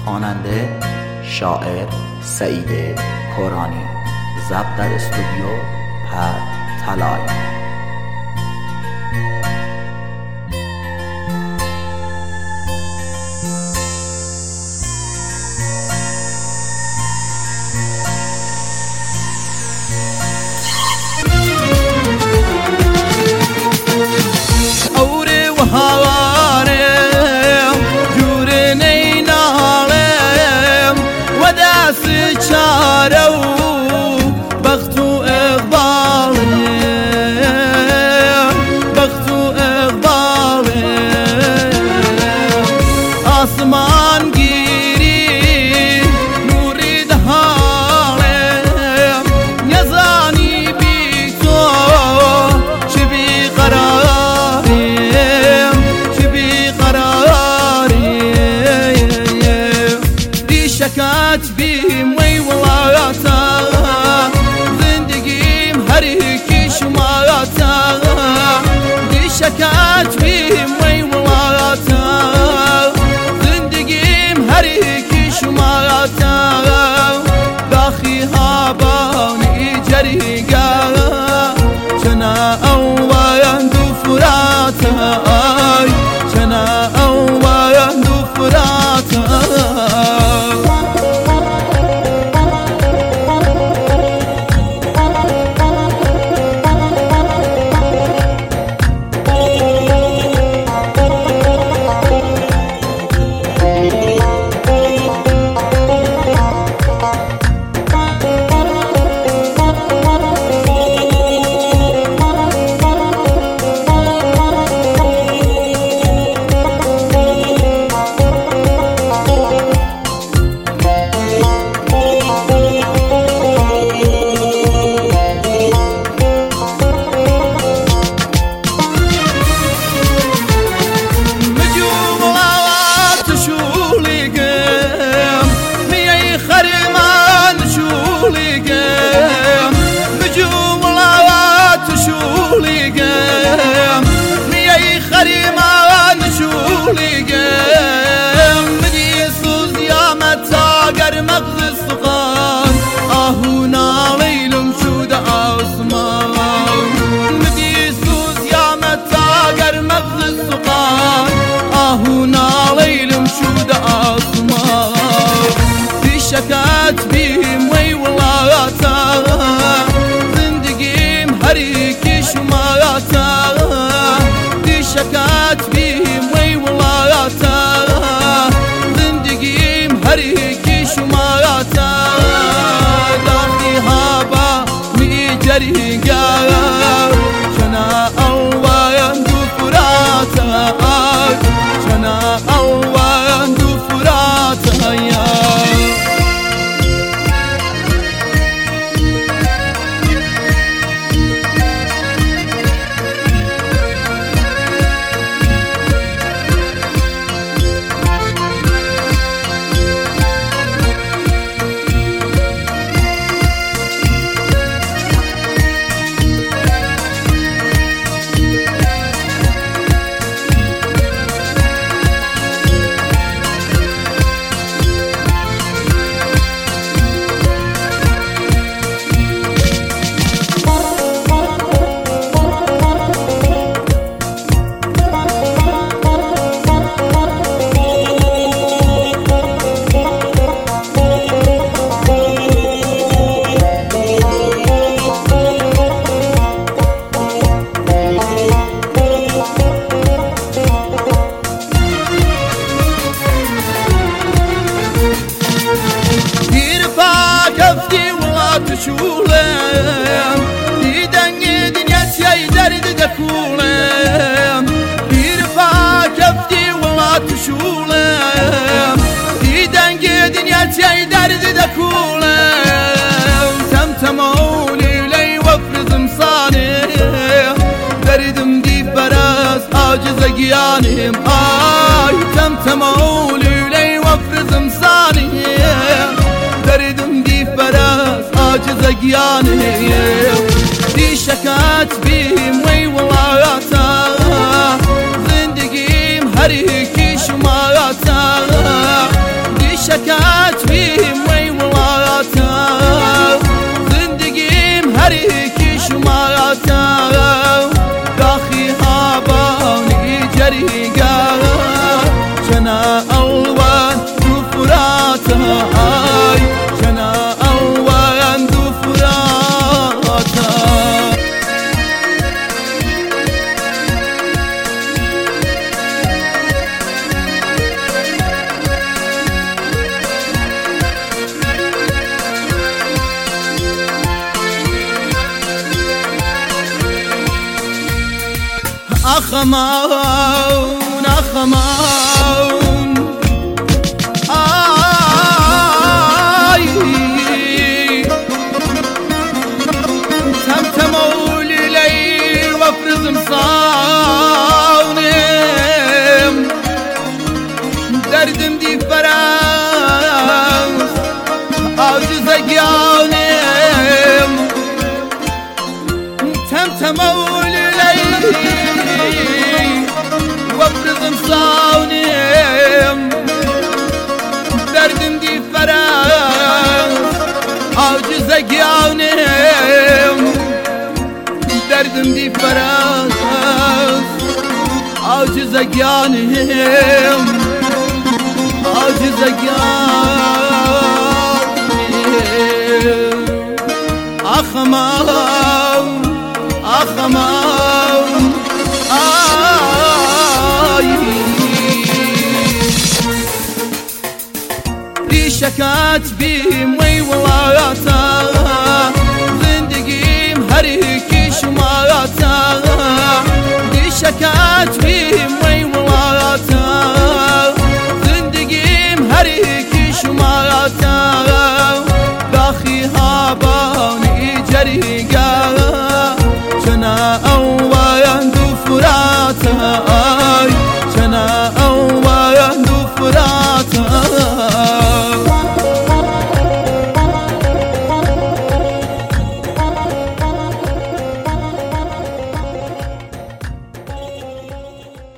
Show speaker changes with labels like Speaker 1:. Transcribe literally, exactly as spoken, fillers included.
Speaker 1: خواننده شاعر سعید کورانی، ضبط در استودیو پر طلای.
Speaker 2: آسمان گیری نوری دهالم نزانی بی تو چه بی قراریم چه بی قراریم دی شکات بیم وی ولاتا زندگیم هر یکی شماتا دی شکات بیم وی ولاتا باخي هاباني جريقا شنا أوان دفراتا شنا أوان دفراتا مغز السقان آهونا ليلم شود عاصمان مدي سوز يا متاجر مغز السقان آهونا ليلم شود عاصمان في شكات بهم وي ولاتا زندقيم هريكي شماتا في شكات بهم وي ولاتا زندقيم هريكي شماتا داخي هابا مي جريقا شنا أوان دفراتا شنا أوان دفراتا يا تشولم دیدن دنیا سیای درد دکولم bir fakefti ولا تشولم دیدن دنیا سیای درد دکولم تمتموني لي وفرزم صانم دردم دي براس عاجز قيانم آي تمتموني لي وفرزم صانم دردم دي براس عاجز قيانم دي شكات بهم وي ولاتا زندقيم هريكي شماتا دي شكات جريقة شنا ألوان دفراتها شنا ألوان دفراتها أخمون أخمون آي تمتموا لليل وافرز مصاونم دردم دي فراس عاجز أقيانم تمتموا لليل وافرز مصاونم دردم دي فراس عاجز أقيانم دردم دي فراس عاجز أقيانم عاجز أقيانم أخمام أخمام شكات بيم وي ولاتا زندگیم هر کی شماتا دی شکات بیم